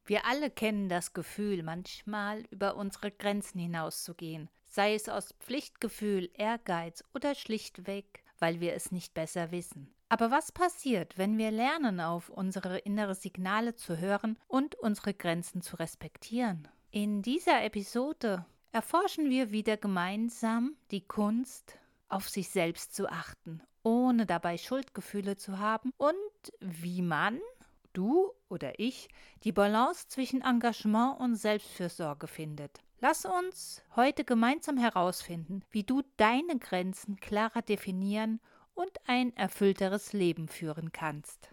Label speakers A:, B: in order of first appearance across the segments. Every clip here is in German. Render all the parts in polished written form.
A: Wir alle kennen das Gefühl, manchmal über unsere Grenzen hinauszugehen, sei es aus Pflichtgefühl, Ehrgeiz oder schlichtweg, weil wir es nicht besser wissen. Aber was passiert, wenn wir lernen, auf unsere innere Signale zu hören und unsere Grenzen zu respektieren? In dieser Episode erforschen wir wieder gemeinsam die Kunst, auf sich selbst zu achten, ohne dabei Schuldgefühle zu haben und wie man, du oder ich, die Balance zwischen Engagement und Selbstfürsorge findet. Lass uns heute gemeinsam herausfinden, wie du deine Grenzen klarer definieren und ein erfüllteres Leben führen kannst.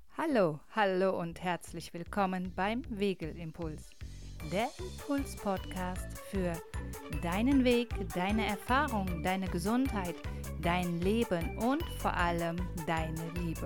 A: Hallo und herzlich willkommen beim Wegelimpuls, der Impuls-Podcast für deinen Weg, deine Erfahrung, deine Gesundheit, dein Leben und vor allem deine Liebe.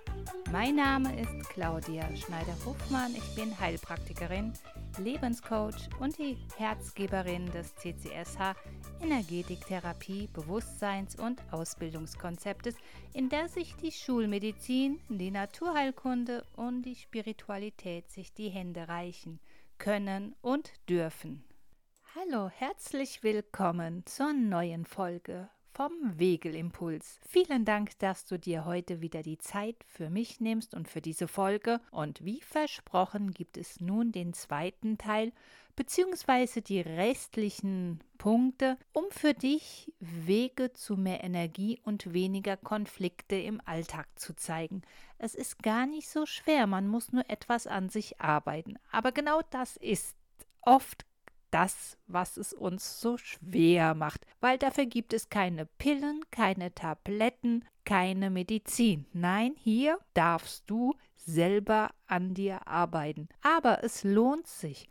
A: Mein Name ist Claudia Schneider-Hofmann, ich bin Heilpraktikerin, Lebenscoach und die Herzgeberin des CCSH Energetiktherapie, Bewusstseins- und Ausbildungskonzeptes, in der sich die Schulmedizin, die Naturheilkunde und die Spiritualität sich die Hände reichen können und dürfen. Hallo, herzlich willkommen zur neuen Folge vom Wegelimpuls. Vielen Dank, dass du dir heute wieder die Zeit für mich nimmst und für diese Folge. Und wie versprochen gibt es nun den zweiten Teil bzw. die restlichen Punkte, um für dich Wege zu mehr Energie und weniger Konflikte im Alltag zu zeigen. Es ist gar nicht so schwer, man muss nur etwas an sich arbeiten. Aber genau das ist oft das, was es uns so schwer macht, weil dafür gibt es keine Pillen, keine Tabletten, keine Medizin. Nein, hier darfst du selber an dir arbeiten. Aber es lohnt sich.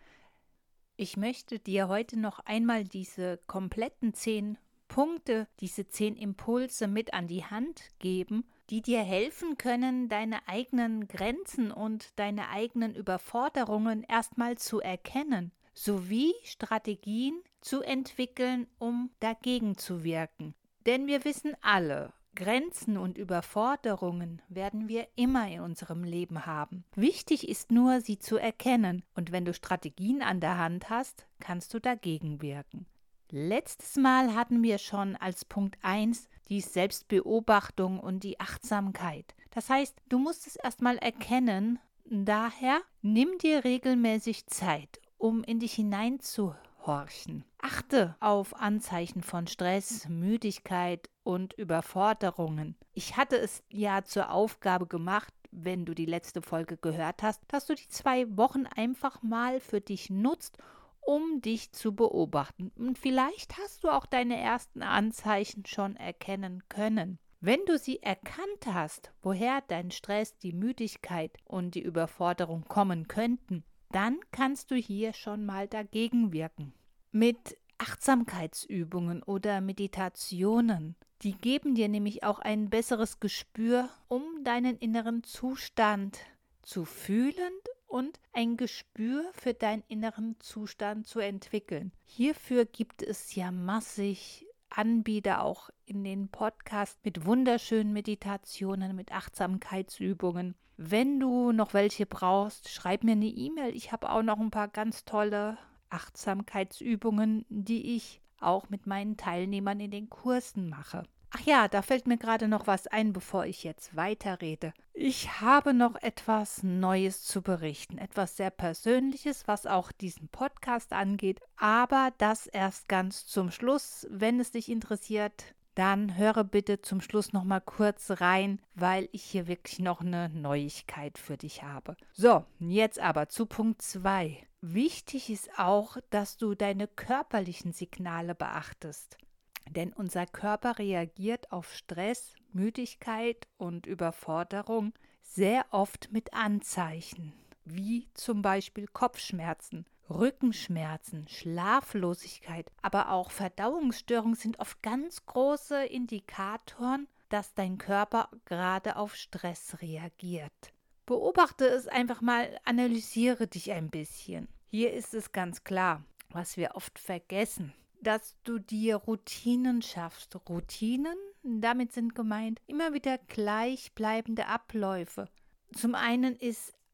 A: Ich möchte dir heute noch einmal diese kompletten 10 Punkte, diese 10 Impulse mit an die Hand geben, die dir helfen können, deine eigenen Grenzen und deine eigenen Überforderungen erstmal zu erkennen, sowie Strategien zu entwickeln, um dagegen zu wirken. Denn wir wissen alle, Grenzen und Überforderungen werden wir immer in unserem Leben haben. Wichtig ist nur, sie zu erkennen, und wenn du Strategien an der Hand hast, kannst du dagegen wirken. Letztes Mal hatten wir schon als Punkt 1 die Selbstbeobachtung und die Achtsamkeit. Das heißt, du musst es erstmal erkennen, daher nimm dir regelmäßig Zeit, um in dich hineinzuhorchen. Achte auf Anzeichen von Stress, Müdigkeit und Überforderungen. Ich hatte es ja zur Aufgabe gemacht, wenn du die letzte Folge gehört hast, dass du die 2 Wochen einfach mal für dich nutzt, um dich zu beobachten. Und vielleicht hast du auch deine ersten Anzeichen schon erkennen können. Wenn du sie erkannt hast, woher dein Stress, die Müdigkeit und die Überforderung kommen könnten, dann kannst du hier schon mal dagegen wirken. Mit Achtsamkeitsübungen oder Meditationen, die geben dir nämlich auch ein besseres Gespür, um deinen inneren Zustand zu fühlen und ein Gespür für deinen inneren Zustand zu entwickeln. Hierfür gibt es ja massig Anbieter auch in den Podcasts mit wunderschönen Meditationen, mit Achtsamkeitsübungen. Wenn du noch welche brauchst, schreib mir eine E-Mail. Ich habe auch noch ein paar ganz tolle Achtsamkeitsübungen, die ich auch mit meinen Teilnehmern in den Kursen mache. Ach ja, da fällt mir gerade noch was ein, bevor ich jetzt weiterrede. Ich habe noch etwas Neues zu berichten, etwas sehr Persönliches, was auch diesen Podcast angeht, aber das erst ganz zum Schluss. Wenn es dich interessiert, dann höre bitte zum Schluss noch mal kurz rein, weil ich hier wirklich noch eine Neuigkeit für dich habe. So, jetzt aber zu Punkt 2. Wichtig ist auch, dass du deine körperlichen Signale beachtest. Denn unser Körper reagiert auf Stress, Müdigkeit und Überforderung sehr oft mit Anzeichen, wie zum Beispiel Kopfschmerzen, Rückenschmerzen, Schlaflosigkeit, aber auch Verdauungsstörungen sind oft ganz große Indikatoren, dass dein Körper gerade auf Stress reagiert. Beobachte es einfach mal, analysiere dich ein bisschen. Hier ist es ganz klar, was wir oft vergessen, dass du dir Routinen schaffst. Routinen, damit sind gemeint immer wieder gleichbleibende Abläufe. Zum einen ist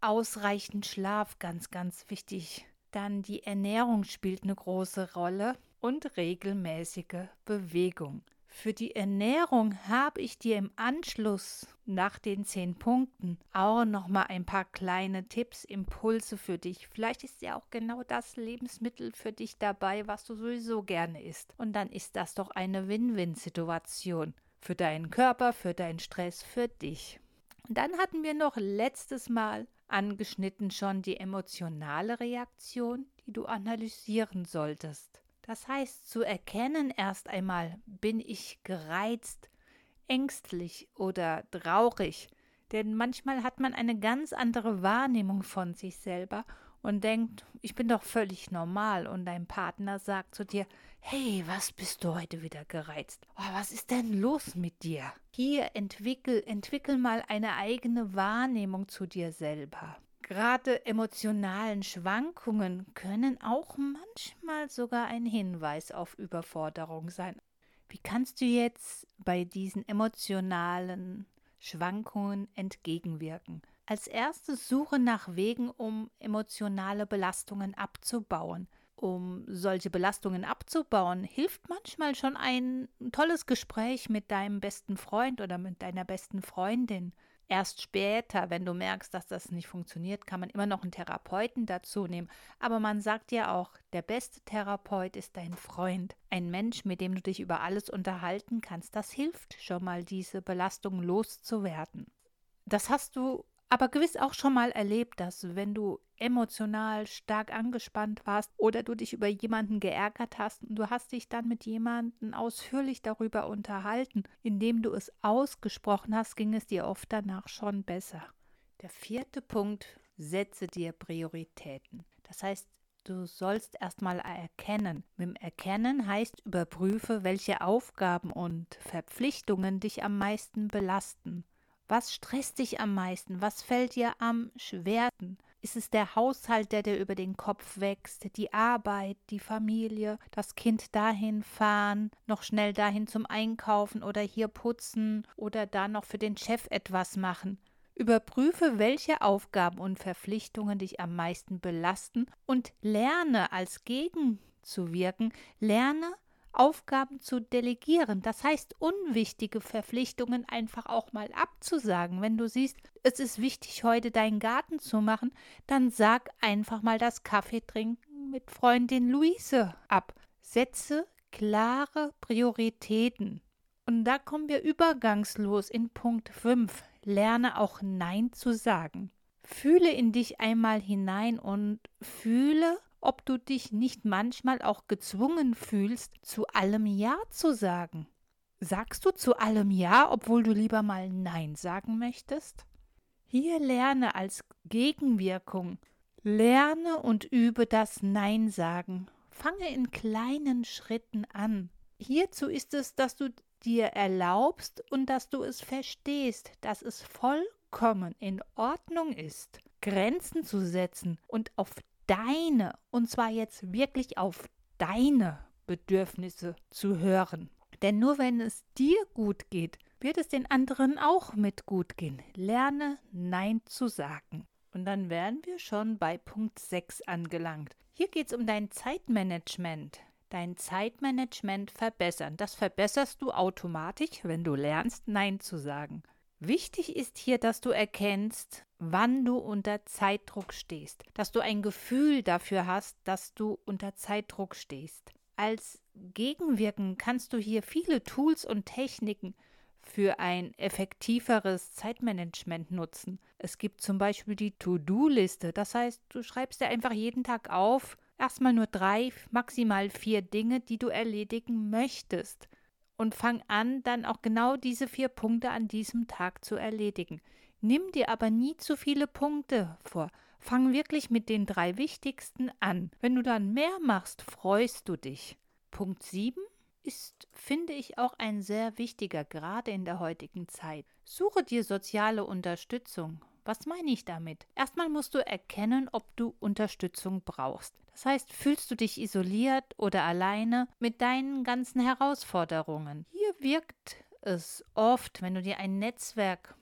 A: ausreichend Schlaf, ganz, ganz wichtig. Dann die Ernährung spielt eine große Rolle und regelmäßige Bewegung. Für die Ernährung habe ich dir im Anschluss nach den 10 Punkten auch nochmal ein paar kleine Tipps, Impulse für dich. Vielleicht ist ja auch genau das Lebensmittel für dich dabei, was du sowieso gerne isst. Und dann ist das doch eine Win-Win-Situation für deinen Körper, für deinen Stress, für dich. Und dann hatten wir noch letztes Mal angeschnitten schon die emotionale Reaktion, die du analysieren solltest. Das heißt, zu erkennen erst einmal, bin ich gereizt, ängstlich oder traurig. Denn manchmal hat man eine ganz andere Wahrnehmung von sich selber und denkt, ich bin doch völlig normal. Und dein Partner sagt zu dir, hey, was bist du heute wieder gereizt? Oh, was ist denn los mit dir? Hier entwickel mal eine eigene Wahrnehmung zu dir selber. Gerade emotionalen Schwankungen können auch manchmal sogar ein Hinweis auf Überforderung sein. Wie kannst du jetzt bei diesen emotionalen Schwankungen entgegenwirken? Als erstes suche nach Wegen, um emotionale Belastungen abzubauen. Um solche Belastungen abzubauen, hilft manchmal schon ein tolles Gespräch mit deinem besten Freund oder mit deiner besten Freundin. Erst später, wenn du merkst, dass das nicht funktioniert, kann man immer noch einen Therapeuten dazu nehmen. Aber man sagt ja auch, der beste Therapeut ist dein Freund. Ein Mensch, mit dem du dich über alles unterhalten kannst. Das hilft schon mal, diese Belastung loszuwerden. Das hast du aber gewiss auch schon mal erlebt, dass wenn du emotional stark angespannt warst oder du dich über jemanden geärgert hast und du hast dich dann mit jemandem ausführlich darüber unterhalten, indem du es ausgesprochen hast, ging es dir oft danach schon besser. Der 4. Punkt, setze dir Prioritäten. Das heißt, du sollst erstmal erkennen. Mit dem Erkennen heißt, überprüfe, welche Aufgaben und Verpflichtungen dich am meisten belasten. Was stresst dich am meisten? Was fällt dir am schwersten? Ist es der Haushalt, der dir über den Kopf wächst, die Arbeit, die Familie, das Kind dahin fahren, noch schnell dahin zum Einkaufen oder hier putzen oder da noch für den Chef etwas machen? Überprüfe, welche Aufgaben und Verpflichtungen dich am meisten belasten und lerne als gegenzuwirken, lerne Aufgaben zu delegieren. Das heißt, unwichtige Verpflichtungen einfach auch mal abzusagen. Wenn du siehst, es ist wichtig, heute deinen Garten zu machen, dann sag einfach mal das Kaffeetrinken mit Freundin Luise ab. Setze klare Prioritäten. Und da kommen wir übergangslos in Punkt 5. Lerne auch Nein zu sagen. Fühle in dich einmal hinein und fühle, ob du dich nicht manchmal auch gezwungen fühlst, zu allem Ja zu sagen. Sagst du zu allem Ja, obwohl du lieber mal Nein sagen möchtest? Hier lerne als Gegenwirkung. Lerne und übe das Nein sagen. Fange in kleinen Schritten an. Hierzu ist es, dass du dir erlaubst und dass du es verstehst, dass es vollkommen in Ordnung ist, Grenzen zu setzen und auf deine, und zwar jetzt wirklich auf deine Bedürfnisse zu hören. Denn nur wenn es dir gut geht, wird es den anderen auch mit gut gehen. Lerne Nein zu sagen. Und dann wären wir schon bei Punkt 6 angelangt. Hier geht es um dein Zeitmanagement. Dein Zeitmanagement verbessern. Das verbesserst du automatisch, wenn du lernst, Nein zu sagen. Wichtig ist hier, dass du erkennst, wann du unter Zeitdruck stehst, dass du ein Gefühl dafür hast, dass du unter Zeitdruck stehst. Als Gegenwirken kannst du hier viele Tools und Techniken für ein effektiveres Zeitmanagement nutzen. Es gibt zum Beispiel die To-Do-Liste, das heißt, du schreibst dir einfach jeden Tag auf, erstmal nur 3, maximal 4 Dinge, die du erledigen möchtest. Und fang an, dann auch genau diese 4 Punkte an diesem Tag zu erledigen. Nimm dir aber nie zu viele Punkte vor. Fang wirklich mit den 3 wichtigsten an. Wenn du dann mehr machst, freust du dich. Punkt 7 ist, finde ich, auch ein sehr wichtiger, gerade in der heutigen Zeit. Suche dir soziale Unterstützung. Was meine ich damit? Erstmal musst du erkennen, ob du Unterstützung brauchst. Das heißt, fühlst du dich isoliert oder alleine mit deinen ganzen Herausforderungen? Hier wirkt es oft, wenn du dir ein Netzwerk mit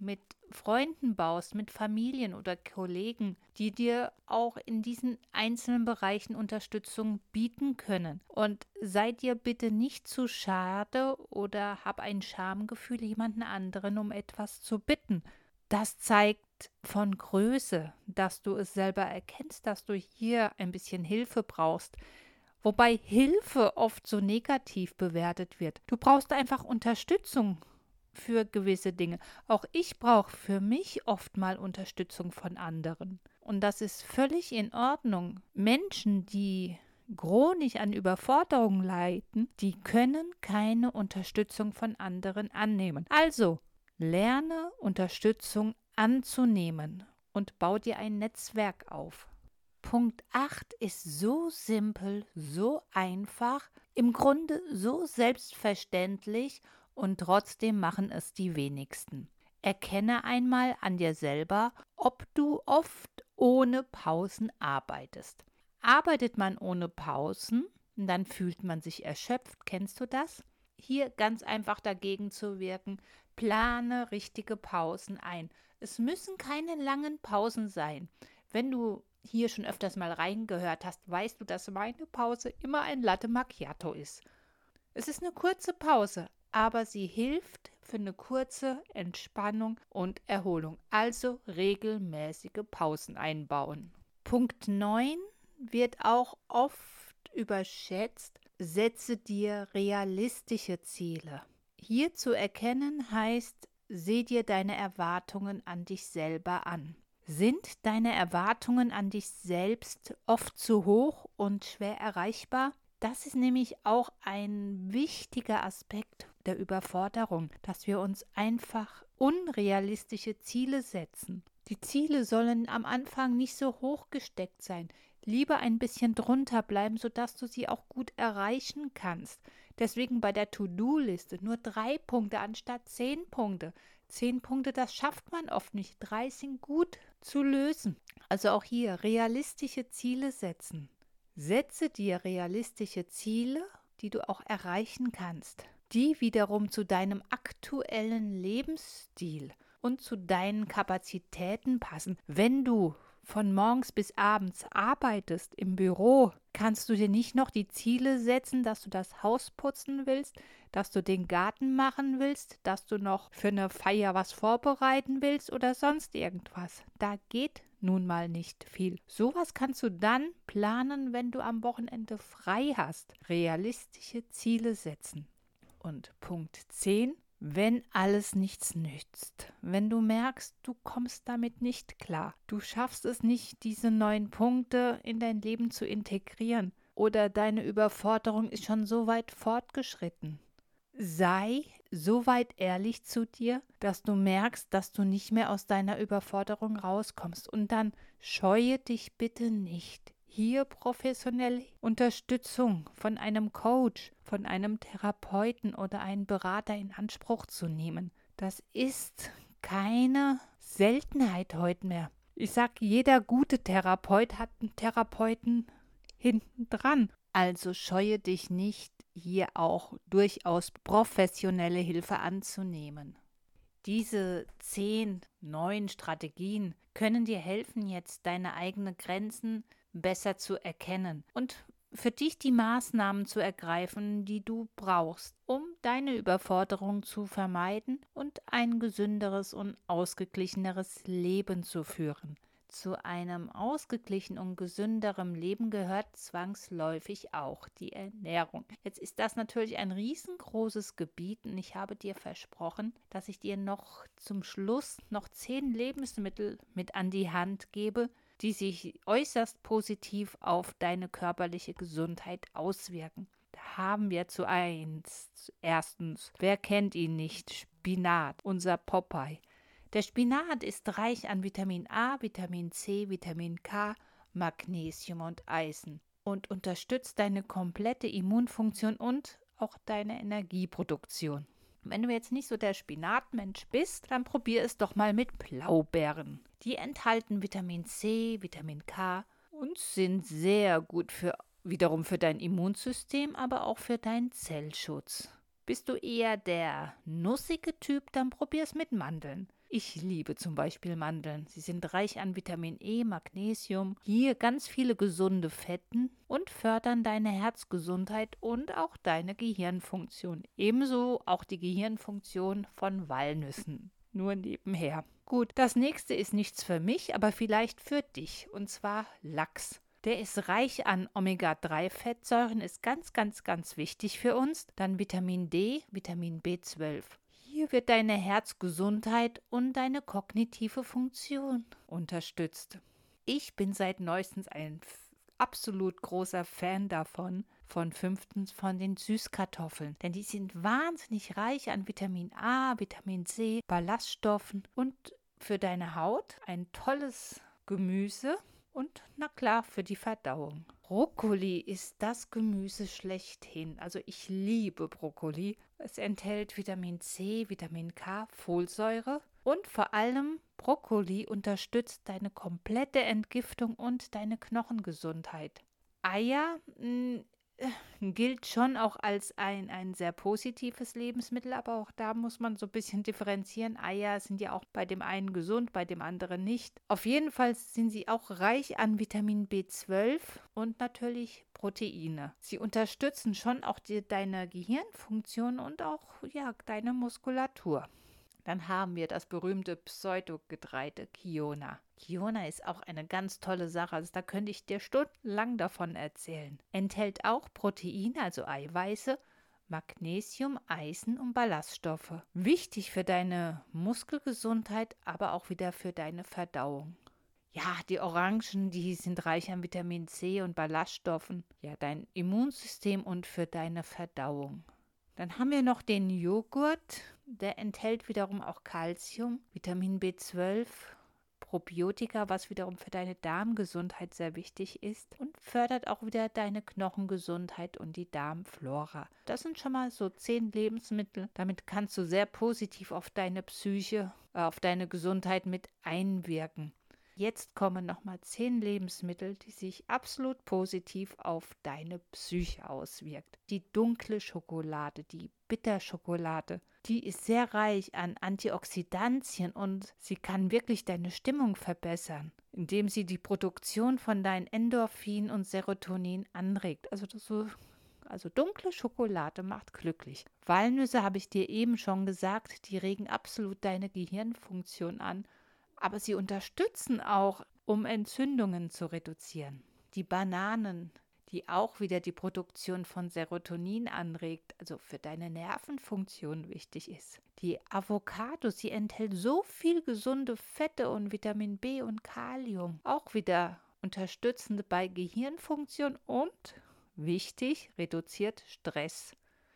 A: Freunden baust, mit Familien oder Kollegen, die dir auch in diesen einzelnen Bereichen Unterstützung bieten können. Und sei dir bitte nicht zu schade oder hab ein Schamgefühl, jemanden anderen um etwas zu bitten. Das zeigt von Größe, dass du es selber erkennst, dass du hier ein bisschen Hilfe brauchst. Wobei Hilfe oft so negativ bewertet wird. Du brauchst einfach Unterstützung für gewisse Dinge. Auch ich brauche für mich oft mal Unterstützung von anderen. Und das ist völlig in Ordnung. Menschen, die chronisch an Überforderung leiden, die können keine Unterstützung von anderen annehmen. Also, lerne Unterstützung anzunehmen und bau dir ein Netzwerk auf. Punkt 8 ist so simpel, so einfach, im Grunde so selbstverständlich und trotzdem machen es die wenigsten. Erkenne einmal an dir selber, ob du oft ohne Pausen arbeitest. Arbeitet man ohne Pausen, dann fühlt man sich erschöpft. Kennst du das? Hier ganz einfach dagegen zu wirken. Plane richtige Pausen ein. Es müssen keine langen Pausen sein. Wenn du hier schon öfters mal reingehört hast, weißt du, dass meine Pause immer ein Latte Macchiato ist. Es ist eine kurze Pause, aber sie hilft für eine kurze Entspannung und Erholung. Also regelmäßige Pausen einbauen. Punkt 9 wird auch oft überschätzt. Setze dir realistische Ziele. Hier zu erkennen heißt, seh dir deine Erwartungen an dich selber an. Sind deine Erwartungen an dich selbst oft zu hoch und schwer erreichbar? Das ist nämlich auch ein wichtiger Aspekt der Überforderung, dass wir uns einfach unrealistische Ziele setzen. Die Ziele sollen am Anfang nicht so hoch gesteckt sein, lieber ein bisschen drunter bleiben, sodass du sie auch gut erreichen kannst. Deswegen bei der To-Do-Liste nur 3 Punkte anstatt 10 Punkte. 10 Punkte, das schafft man oft nicht. 3 sind gut zu lösen. Also auch hier realistische Ziele setzen. Setze dir realistische Ziele, die du auch erreichen kannst, die wiederum zu deinem aktuellen Lebensstil und zu deinen Kapazitäten passen. Wenn du von morgens bis abends arbeitest im Büro, kannst du dir nicht noch die Ziele setzen, dass du das Haus putzen willst, dass du den Garten machen willst, dass du noch für eine Feier was vorbereiten willst oder sonst irgendwas. Da geht nun mal nicht viel. Sowas kannst du dann planen, wenn du am Wochenende frei hast. Realistische Ziele setzen. Und Punkt 10. Wenn alles nichts nützt, wenn du merkst, du kommst damit nicht klar, du schaffst es nicht, diese 9 Punkte in dein Leben zu integrieren oder deine Überforderung ist schon so weit fortgeschritten, sei so weit ehrlich zu dir, dass du merkst, dass du nicht mehr aus deiner Überforderung rauskommst und dann scheue dich bitte nicht, hier professionelle Unterstützung von einem Coach, von einem Therapeuten oder einem Berater in Anspruch zu nehmen. Das ist keine Seltenheit heute mehr. Ich sage, jeder gute Therapeut hat einen Therapeuten hinten dran. Also scheue dich nicht, hier auch durchaus professionelle Hilfe anzunehmen. Diese 10 neuen Strategien können dir helfen, jetzt deine eigenen Grenzen besser zu erkennen und für dich die Maßnahmen zu ergreifen, die du brauchst, um deine Überforderung zu vermeiden und ein gesünderes und ausgeglicheneres Leben zu führen. Zu einem ausgeglichenen und gesünderen Leben gehört zwangsläufig auch die Ernährung. Jetzt ist das natürlich ein riesengroßes Gebiet und ich habe dir versprochen, dass ich dir noch zum Schluss noch 10 Lebensmittel mit an die Hand gebe, die sich äußerst positiv auf deine körperliche Gesundheit auswirken. Da haben wir erstens, wer kennt ihn nicht, Spinat, unser Popeye. Der Spinat ist reich an Vitamin A, Vitamin C, Vitamin K, Magnesium und Eisen und unterstützt deine komplette Immunfunktion und auch deine Energieproduktion. Wenn du jetzt nicht so der Spinatmensch bist, dann probier es doch mal mit Blaubeeren. Die enthalten Vitamin C, Vitamin K und sind sehr gut wiederum für dein Immunsystem, aber auch für deinen Zellschutz. Bist du eher der nussige Typ, dann probier es mit Mandeln. Ich liebe zum Beispiel Mandeln. Sie sind reich an Vitamin E, Magnesium, hier ganz viele gesunde Fetten und fördern deine Herzgesundheit und auch deine Gehirnfunktion. Ebenso auch die Gehirnfunktion von Walnüssen. Nur nebenher. Gut, das nächste ist nichts für mich, aber vielleicht für dich, und zwar Lachs. Der ist reich an Omega-3-Fettsäuren, ist ganz, ganz, ganz wichtig für uns. Dann Vitamin D, Vitamin B12. Hier wird deine Herzgesundheit und deine kognitive Funktion unterstützt. Ich bin seit neuestens ein absolut großer Fan davon, von den Süßkartoffeln. Denn die sind wahnsinnig reich an Vitamin A, Vitamin C, Ballaststoffen und für deine Haut ein tolles Gemüse. Und na klar, für die Verdauung. Brokkoli ist das Gemüse schlechthin. Also ich liebe Brokkoli. Es enthält Vitamin C, Vitamin K, Folsäure und vor allem Brokkoli unterstützt deine komplette Entgiftung und deine Knochengesundheit. Eier gilt schon auch als ein sehr positives Lebensmittel, aber auch da muss man so ein bisschen differenzieren. Eier sind ja auch bei dem einen gesund, bei dem anderen nicht. Auf jeden Fall sind sie auch reich an Vitamin B12 und natürlich Proteine. Sie unterstützen schon auch deine Gehirnfunktion und auch deine Muskulatur. Dann haben wir das berühmte Pseudogetreide Kiona. Kiona ist auch eine ganz tolle Sache, also da könnte ich dir stundenlang davon erzählen. Enthält auch Proteine, also Eiweiße, Magnesium, Eisen und Ballaststoffe. Wichtig für deine Muskelgesundheit, aber auch wieder für deine Verdauung. Ja, die Orangen, die sind reich an Vitamin C und Ballaststoffen. Ja, dein Immunsystem und für deine Verdauung. Dann haben wir noch den Joghurt, der enthält wiederum auch Calcium, Vitamin B12, Probiotika, was wiederum für deine Darmgesundheit sehr wichtig ist und fördert auch wieder deine Knochengesundheit und die Darmflora. Das sind schon mal so 10 Lebensmittel. Damit kannst du sehr positiv auf deine Psyche, auf deine Gesundheit mit einwirken. Jetzt kommen nochmal 10 Lebensmittel, die sich absolut positiv auf deine Psyche auswirkt. Die dunkle Schokolade, die Bitterschokolade, die ist sehr reich an Antioxidantien und sie kann wirklich deine Stimmung verbessern, indem sie die Produktion von deinen Endorphin und Serotonin anregt. Also dunkle Schokolade macht glücklich. Walnüsse habe ich dir eben schon gesagt, die regen absolut deine Gehirnfunktion an. Aber sie unterstützen auch, um Entzündungen zu reduzieren. Die Bananen, die auch wieder die Produktion von Serotonin anregt, also für deine Nervenfunktion wichtig ist. Die Avocado, sie enthält so viel gesunde Fette und Vitamin B und Kalium, auch wieder unterstützend bei Gehirnfunktion und, wichtig, reduziert Stress.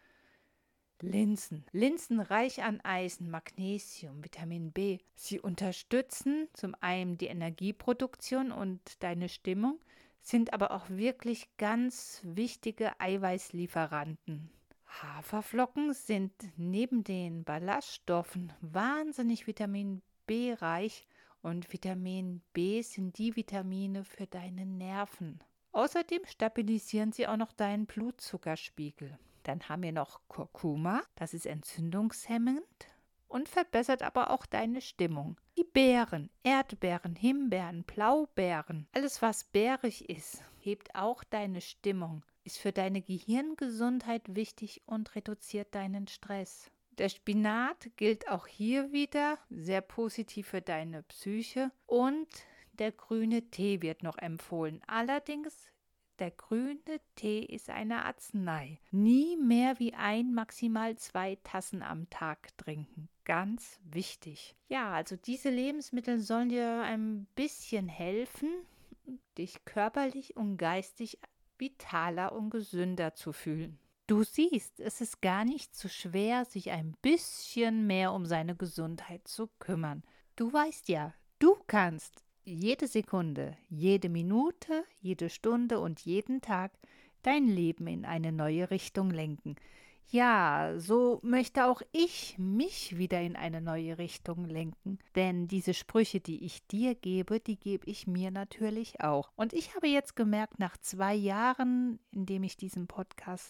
A: Linsen reich an Eisen, Magnesium, Vitamin B. Sie unterstützen zum einen die Energieproduktion und deine Stimmung, sind aber auch wirklich ganz wichtige Eiweißlieferanten. Haferflocken sind neben den Ballaststoffen wahnsinnig Vitamin B reich und Vitamin B sind die Vitamine für deine Nerven. Außerdem stabilisieren sie auch noch deinen Blutzuckerspiegel. Dann haben wir noch Kurkuma, das ist entzündungshemmend und verbessert aber auch deine Stimmung. Die Beeren, Erdbeeren, Himbeeren, Blaubeeren, alles was beerig ist, hebt auch deine Stimmung, ist für deine Gehirngesundheit wichtig und reduziert deinen Stress. Der Spinat gilt auch hier wieder sehr positiv für deine Psyche und der grüne Tee wird noch empfohlen. Allerdings der grüne Tee ist eine Arznei. Nie mehr wie 1, maximal 2 Tassen am Tag trinken. Ganz wichtig. Ja, also diese Lebensmittel sollen dir ein bisschen helfen, dich körperlich und geistig vitaler und gesünder zu fühlen. Du siehst, es ist gar nicht so schwer, sich ein bisschen mehr um seine Gesundheit zu kümmern. Du weißt ja, du kannst jede Sekunde, jede Minute, jede Stunde und jeden Tag dein Leben in eine neue Richtung lenken. Ja, so möchte auch ich mich wieder in eine neue Richtung lenken. Denn diese Sprüche, die ich dir gebe, die gebe ich mir natürlich auch. Und ich habe jetzt gemerkt, nach 2 Jahren, in dem ich diesen Podcast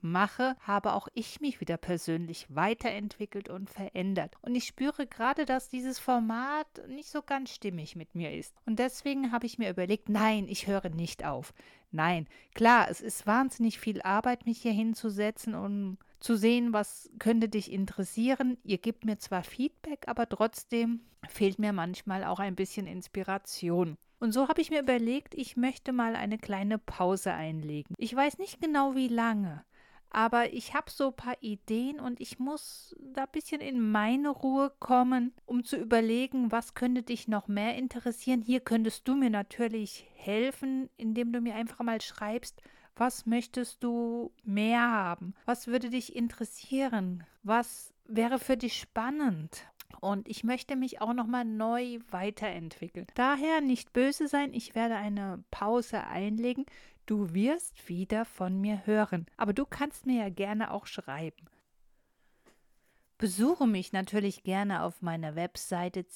A: mache, habe auch ich mich wieder persönlich weiterentwickelt und verändert. Und ich spüre gerade, dass dieses Format nicht so ganz stimmig mit mir ist. Und deswegen habe ich mir überlegt, nein, ich höre nicht auf. Nein, klar, es ist wahnsinnig viel Arbeit, mich hier hinzusetzen und zu sehen, was könnte dich interessieren. Ihr gebt mir zwar Feedback, aber trotzdem fehlt mir manchmal auch ein bisschen Inspiration. Und so habe ich mir überlegt, ich möchte mal eine kleine Pause einlegen. Ich weiß nicht genau wie lange, aber ich habe so ein paar Ideen und ich muss da ein bisschen in meine Ruhe kommen, um zu überlegen, was könnte dich noch mehr interessieren. Hier könntest du mir natürlich helfen, indem du mir einfach mal schreibst, was möchtest du mehr haben? Was würde dich interessieren? Was wäre für dich spannend? Und ich möchte mich auch nochmal neu weiterentwickeln. Daher nicht böse sein, ich werde eine Pause einlegen. Du wirst wieder von mir hören. Aber du kannst mir ja gerne auch schreiben. Besuche mich natürlich gerne auf meiner Webseite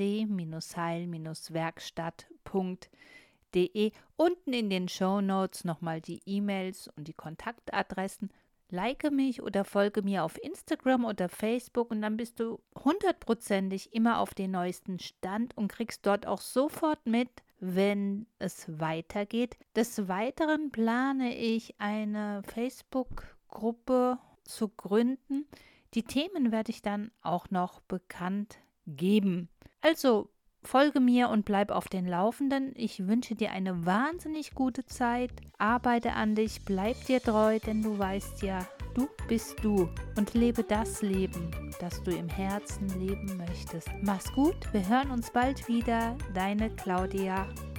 A: cc-heil-werkstatt.de. Unten in den Shownotes nochmal die E-Mails und die Kontaktadressen. Like mich oder folge mir auf Instagram oder Facebook und dann bist du 100%ig immer auf den neuesten Stand und kriegst dort auch sofort mit, wenn es weitergeht. Des Weiteren plane ich eine Facebook-Gruppe zu gründen. Die Themen werde ich dann auch noch bekannt geben. Also folge mir und bleib auf den Laufenden. Ich wünsche dir eine wahnsinnig gute Zeit. Arbeite an dich, bleib dir treu, denn du weißt ja, du bist du und lebe das Leben, das du im Herzen leben möchtest. Mach's gut, wir hören uns bald wieder. Deine Claudia.